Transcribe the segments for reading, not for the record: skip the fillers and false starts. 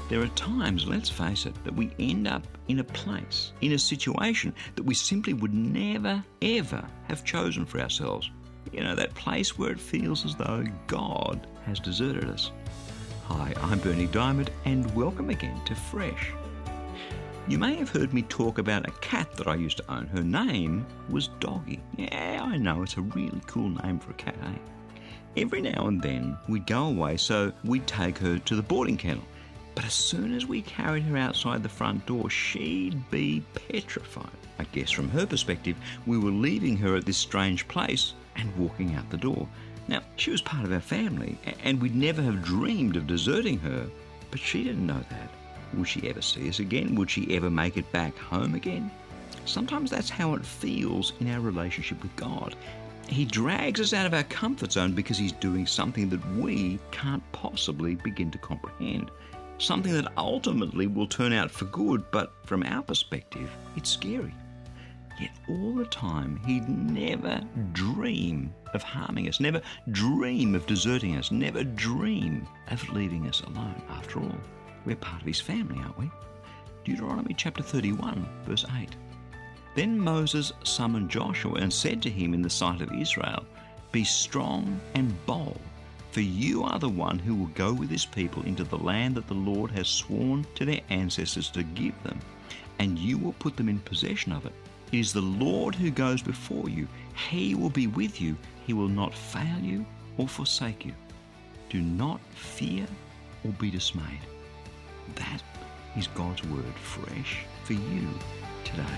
There are times, let's face it, that we end up in a place, in a situation that we simply would never, ever have chosen for ourselves. You know, that place where it feels as though God has deserted us. Hi, I'm Bernie Diamond, and welcome again to Fresh. You may have heard me talk about a cat that I used to own. Her name was Doggy. Yeah, I know, it's a really cool name for a cat, eh? Every now and then we'd go away, so we'd take her to the boarding kennel. But as soon as we carried her outside the front door, she'd be petrified. I guess from her perspective, we were leaving her at this strange place and walking out the door. Now, she was part of our family, and we'd never have dreamed of deserting her, but she didn't know that. Would she ever see us again? Would she ever make it back home again? Sometimes that's how it feels in our relationship with God. He drags us out of our comfort zone because he's doing something that we can't possibly begin to comprehend. Something that ultimately will turn out for good, but from our perspective, it's scary. Yet all the time, he'd never dream of harming us, never dream of deserting us, never dream of leaving us alone. After all, we're part of his family, aren't we? Deuteronomy chapter 31, verse 8. Then Moses summoned Joshua and said to him in the sight of Israel, "Be strong and bold, for you are the one who will go with this people into the land that the Lord has sworn to their ancestors to give them, and you will put them in possession of it. It is the Lord who goes before you. He will be with you. He will not fail you or forsake you. Do not fear or be dismayed." That is God's word fresh for you today.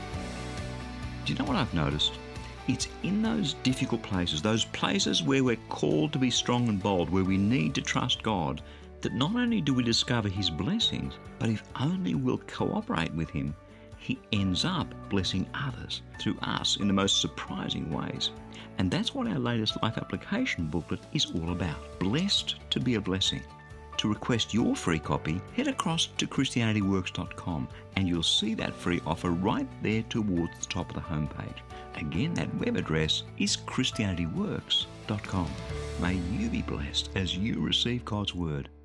Do you know what I've noticed? It's in those difficult places, those places where we're called to be strong and bold, where we need to trust God, that not only do we discover his blessings, but if only we'll cooperate with him, he ends up blessing others through us in the most surprising ways. And that's what our latest life application booklet is all about. Blessed to be a blessing. To request your free copy, head across to ChristianityWorks.com and you'll see that free offer right there towards the top of the homepage. Again, that web address is ChristianityWorks.com. May you be blessed as you receive God's Word.